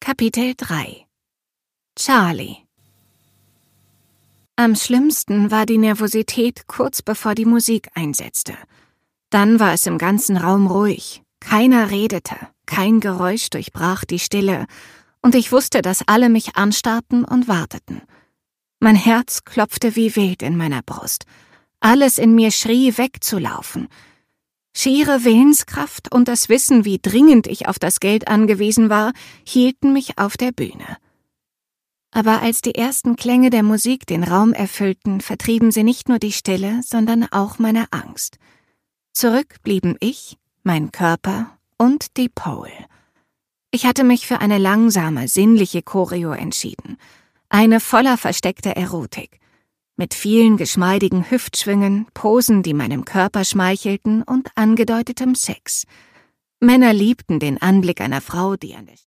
Kapitel 3 Charlie. Am schlimmsten war die Nervosität kurz bevor die Musik einsetzte. Dann war es im ganzen Raum ruhig. Keiner redete, kein Geräusch durchbrach die Stille, und ich wusste, dass alle mich anstarrten und warteten. Mein Herz klopfte wie wild in meiner Brust. Alles in mir schrie, wegzulaufen. Schiere Willenskraft und das Wissen, wie dringend ich auf das Geld angewiesen war, hielten mich auf der Bühne. Aber als die ersten Klänge der Musik den Raum erfüllten, vertrieben sie nicht nur die Stille, sondern auch meine Angst. Zurück blieben ich, mein Körper und die Pole. Ich hatte mich für eine langsame, sinnliche Choreo entschieden. Eine voller versteckter Erotik. Mit vielen geschmeidigen Hüftschwüngen, Posen, die meinem Körper schmeichelten und angedeutetem Sex. Männer liebten den Anblick einer Frau, die an der